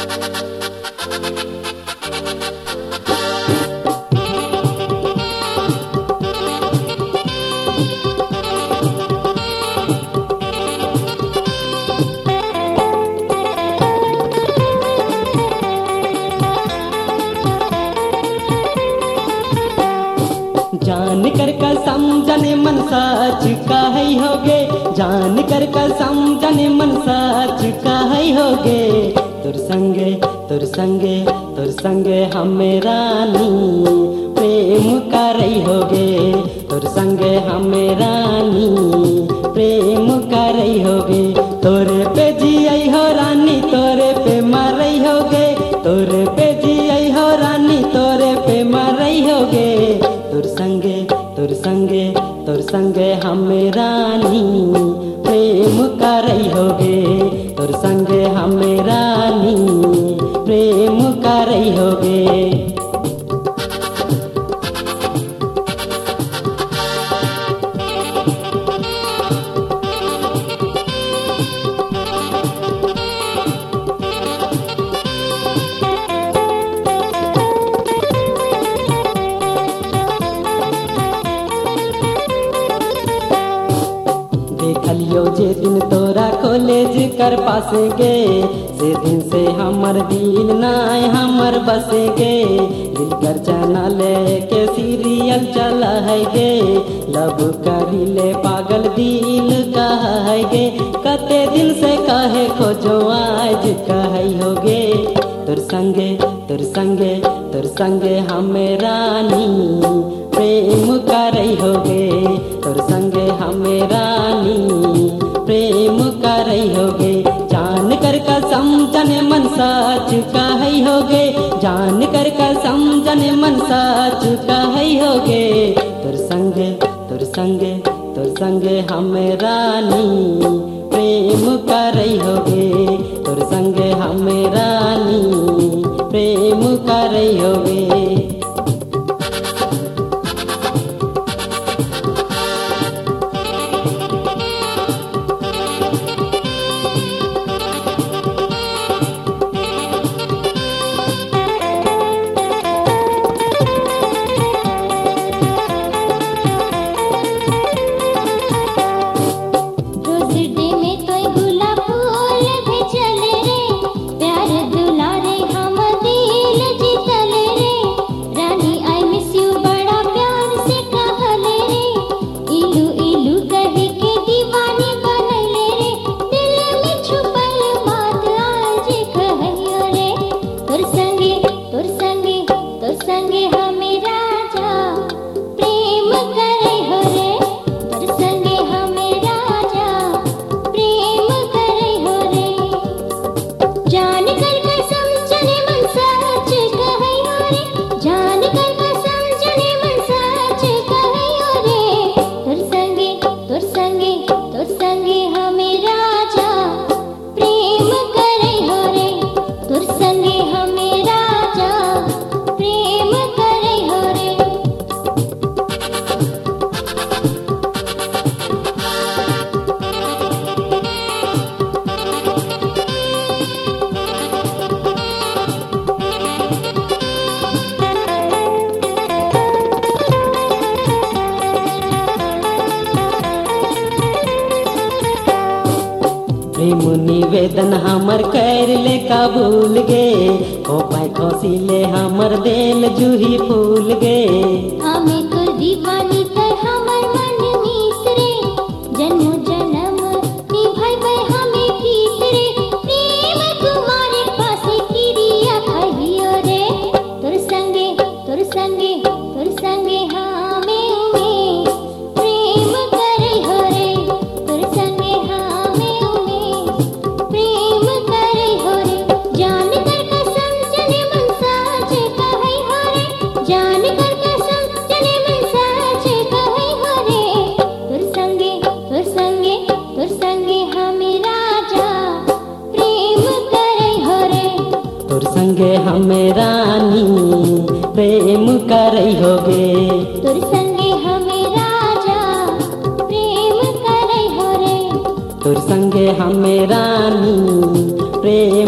जान कर कसम जने मन सच कहै होगे, जान कर कसम जने मन सच कहै होगे। तोर संगे तोर संगे तोर संगे हमें रानी प्रेम करै होगे। तोर संगे हमें रानी प्रेम करै होगे। तोरे पे जियै हो रानी तोरे पे मरै होगे। तोरे पे जियै हो रानी तोरे पे मरै होगे। तोर संगे तोर संगे तोर संगे हमें रानी प्रेम करै होगे। तोर संगे हमें रानी प्रेम करै होगे। देखलियो जे दिन तोरा कॉलेज कर पास गे, से दिन से हमर दिल नाय हमर बस गे। दिल कर चैनल के सीरियल चल है गे, लब करी ले पागल दिल कह है गे। कते दिन से कहे खोजो आज कहै होगे। तोर संगे तोर संगे तोर संगे हमें रानी प्रेम करै होगे। तोर संगे हमें रानी प्रेम करै होगे। जान कर कसम जने मन सच कहै होगे। जान कर कसम जने मन सच कहै होगे। तोर संगे तोर संगे तोर संगे हमें रानी प्रेम करै होगे। तोर संगे हमें रानी प्रेम करै होगे। प्रेम निवेदन हमर कर ले कबूल गे। ओ पाई खोसी ले हमर देल जूही फूल गे। हमें तोर दीवानी कर हमर मन मिसरे, जन्म जन्म निभाइबै हमें किसरे। प्रेम तुम्हारे पास किरिया खाइयो रे। तोर संगे तोर संगे तोर संगे हमें उमे प्रेम करे हो रे। तोर संगे हमें उमे प्रेम करे हो रे। जान कर कसम जने मन सच कहै हो रे। जान कर कसम जने मन सच कहै हो रे। तोर संगे तोर संगे तोर संगे हमें राजा प्रेम करे हो रे। तोर संगे हमें रानी प्रेम करै होगे। तोर संगे हमें राजा प्रेम करे हो रे। तोर संगे हमें रानी प्रेम